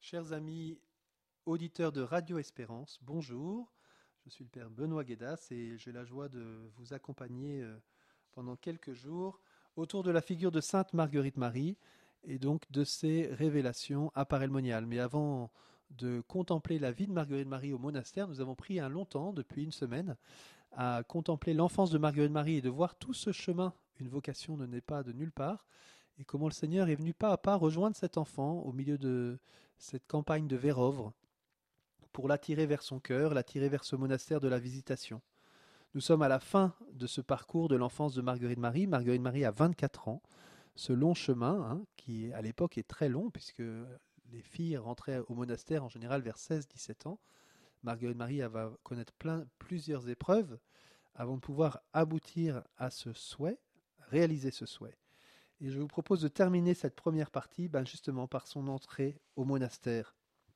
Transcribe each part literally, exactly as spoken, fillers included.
Chers amis auditeurs de Radio Espérance, bonjour. Je suis le Père Benoît Guédas et j'ai la joie de vous accompagner euh, pendant quelques jours autour de la figure de Sainte Marguerite Marie et donc de ses révélations aparelmoniales. Mais avant de contempler la vie de Marguerite Marie au monastère, nous avons pris un long temps, depuis une semaine, à contempler l'enfance de Marguerite Marie et de voir tout ce chemin. Une vocation ne naît pas de nulle part. Et comment le Seigneur est venu pas à pas rejoindre cet enfant au milieu de cette campagne de Vérovre pour l'attirer vers son cœur, l'attirer vers ce monastère de la Visitation. Nous sommes à la fin de ce parcours de l'enfance de Marguerite Marie. Marguerite Marie a vingt-quatre ans. Ce long chemin, hein, qui à l'époque est très long, puisque les filles rentraient au monastère en général vers seize à dix-sept ans. Marguerite Marie elle va connaître plein, plusieurs épreuves avant de pouvoir aboutir à ce souhait, réaliser ce souhait. Et je vous propose de terminer cette première partie ben justement par son entrée au monastère.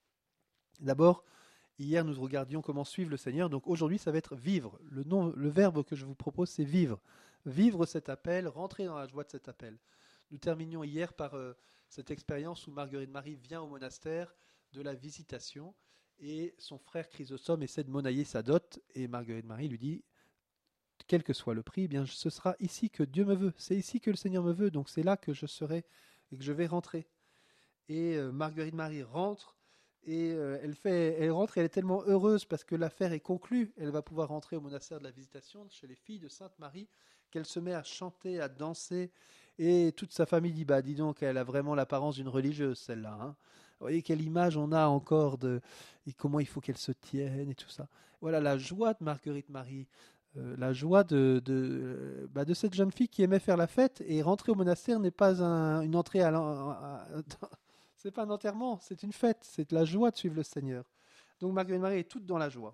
D'abord, hier nous regardions comment suivre le Seigneur, donc aujourd'hui ça va être vivre. Le, nom, le verbe que je vous propose c'est vivre. Vivre cet appel, rentrer dans la joie de cet appel. Nous terminions hier par euh, cette expérience où Marguerite Marie vient au monastère de la Visitation et son frère Chrysostome essaie de monnayer sa dot et Marguerite Marie lui dit quel que soit le prix, eh bien ce sera ici que Dieu me veut, c'est ici que le Seigneur me veut, donc c'est là que je serai et que je vais rentrer. Et euh, Marguerite Marie rentre et euh, elle fait, elle rentre et elle est tellement heureuse parce que l'affaire est conclue, elle va pouvoir rentrer au monastère de la Visitation chez les filles de Sainte Marie, qu'elle se met à chanter, à danser et toute sa famille dit bah dis donc elle a vraiment l'apparence d'une religieuse celle-là. Hein. Vous voyez quelle image on a encore de et comment il faut qu'elle se tienne et tout ça. Voilà la joie de Marguerite Marie. Euh, la joie de, de, bah, de cette jeune fille qui aimait faire la fête et rentrer au monastère n'est pas un, une entrée à, à, à c'est pas un enterrement, c'est une fête, c'est de la joie de suivre le Seigneur. Donc Marguerite Marie est toute dans la joie.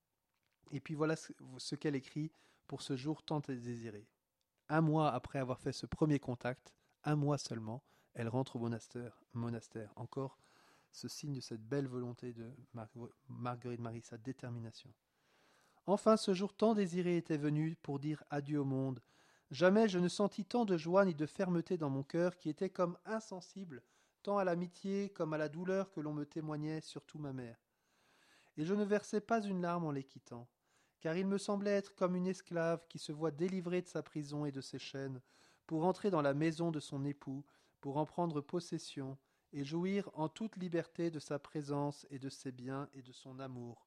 Et puis voilà ce, ce qu'elle écrit pour ce jour tant désiré. Un mois après avoir fait ce premier contact, un mois seulement, elle rentre au monastère. monastère. Encore ce signe de cette belle volonté de Mar- Marguerite Marie, sa détermination. Enfin, ce jour tant désiré était venu pour dire adieu au monde. Jamais je ne sentis tant de joie ni de fermeté dans mon cœur qui était comme insensible, tant à l'amitié comme à la douleur que l'on me témoignait, surtout ma mère. Et je ne versai pas une larme en les quittant, car il me semblait être comme une esclave qui se voit délivrée de sa prison et de ses chaînes, pour entrer dans la maison de son époux, pour en prendre possession, et jouir en toute liberté de sa présence et de ses biens et de son amour.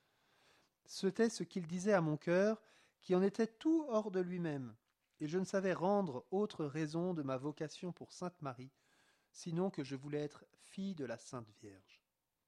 C'était ce qu'il disait à mon cœur, qui en était tout hors de lui-même, et je ne savais rendre autre raison de ma vocation pour Sainte Marie, sinon que je voulais être fille de la Sainte Vierge.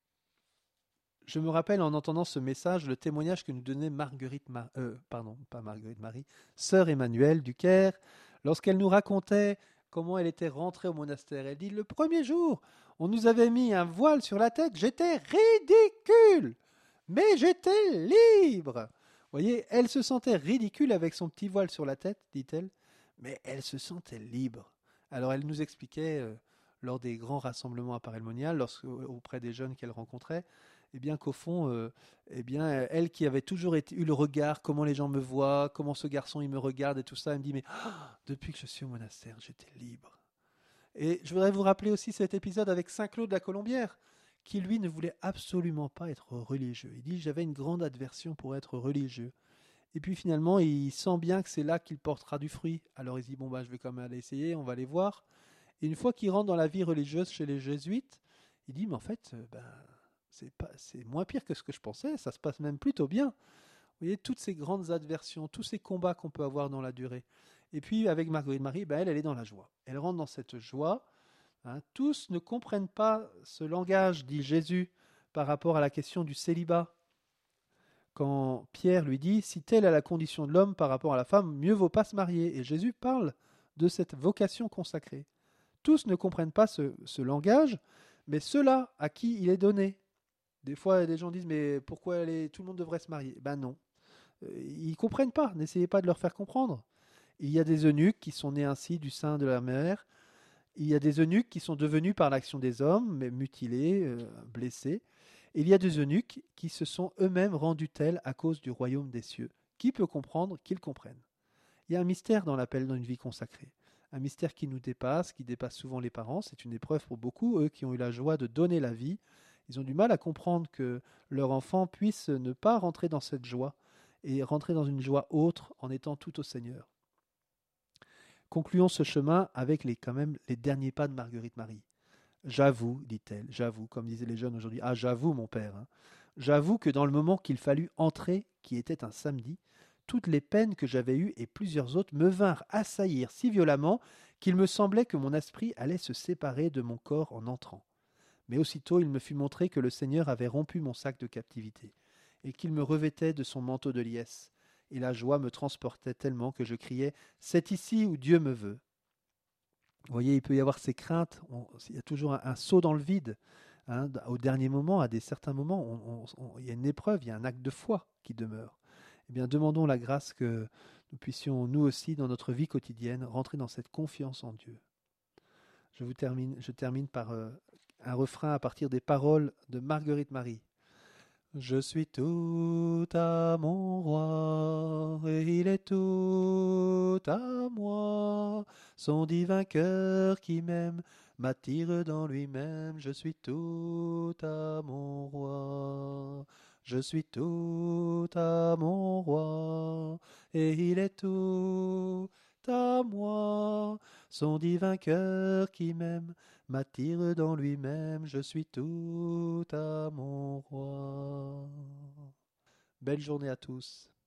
Je me rappelle en entendant ce message le témoignage que nous donnait Marguerite, Mar- euh, pardon, pas Marguerite Marie, sœur Emmanuelle du Caire, lorsqu'elle nous racontait comment elle était rentrée au monastère. Elle dit, le premier jour, on nous avait mis un voile sur la tête, j'étais ridicule. Mais j'étais libre. Vous voyez, elle se sentait ridicule avec son petit voile sur la tête, dit-elle, mais elle se sentait libre. Alors elle nous expliquait, euh, lors des grands rassemblements à Paray-le-Monial, lorsque, auprès des jeunes qu'elle rencontrait, eh bien qu'au fond, euh, eh bien, elle qui avait toujours été, eu le regard, comment les gens me voient, comment ce garçon il me regarde et tout ça, elle me dit, mais oh, depuis que je suis au monastère, j'étais libre. Et je voudrais vous rappeler aussi cet épisode avec Saint Claude de la Colombière, qui lui ne voulait absolument pas être religieux. Il dit j'avais une grande aversion pour être religieux. Et puis finalement il sent bien que c'est là qu'il portera du fruit. Alors il dit bon bah je vais quand même aller essayer, on va aller voir. Et une fois qu'il rentre dans la vie religieuse chez les jésuites, il dit mais en fait euh, ben c'est pas c'est moins pire que ce que je pensais, ça se passe même plutôt bien. Vous voyez toutes ces grandes adversions, tous ces combats qu'on peut avoir dans la durée. Et puis avec Marguerite Marie, ben elle elle est dans la joie. Elle rentre dans cette joie. Hein, tous ne comprennent pas ce langage, dit Jésus, par rapport à la question du célibat. Quand Pierre lui dit, si telle est la condition de l'homme par rapport à la femme, mieux vaut pas se marier. Et Jésus parle de cette vocation consacrée. Tous ne comprennent pas ce, ce langage, mais ceux-là à qui il est donné. Des fois, les gens disent, mais pourquoi les, tout le monde devrait se marier? Ben non. Euh, Ils ne comprennent pas, n'essayez pas de leur faire comprendre. Il y a des eunuques qui sont nés ainsi du sein de la mère. Il y a des eunuques qui sont devenus par l'action des hommes, mais mutilés, euh, blessés. Et il y a des eunuques qui se sont eux-mêmes rendus tels à cause du royaume des cieux. Qui peut comprendre qu'ils comprennent? Il y a un mystère dans l'appel dans une vie consacrée. un mystère qui nous dépasse, qui dépasse souvent les parents. C'est une épreuve pour beaucoup, eux qui ont eu la joie de donner la vie. Ils ont du mal à comprendre que leur enfant puisse ne pas rentrer dans cette joie et rentrer dans une joie autre en étant tout au Seigneur. Concluons ce chemin avec les, quand même les derniers pas de Marguerite Marie. J'avoue, dit-elle, j'avoue, comme disaient les jeunes aujourd'hui, ah j'avoue mon père, hein. J'avoue que dans le moment qu'il fallut entrer, qui était un samedi, toutes les peines que j'avais eues et plusieurs autres me vinrent assaillir si violemment qu'il me semblait que mon esprit allait se séparer de mon corps en entrant. Mais aussitôt il me fut montré que le Seigneur avait rompu mon sac de captivité, et qu'il me revêtait de son manteau de liesse, et la joie me transportait tellement que je criais « C'est ici où Dieu me veut ». Vous voyez, il peut y avoir ces craintes, on, il y a toujours un, un saut dans le vide. Hein, au dernier moment, à des certains moments, on, on, on, il y a une épreuve, il y a un acte de foi qui demeure. Eh bien, demandons la grâce que nous puissions, nous aussi, dans notre vie quotidienne, rentrer dans cette confiance en Dieu. Je, vous termine, je termine par euh, un refrain à partir des paroles de Marguerite Marie. Je suis tout à mon roi, et il est tout à moi. Son divin cœur qui m'aime m'attire dans lui-même. Je suis tout à mon roi. Je suis tout à mon roi, et il est tout à moi. Son divin cœur qui m'aime m'attire dans lui-même, je suis tout à mon roi. Belle journée à tous.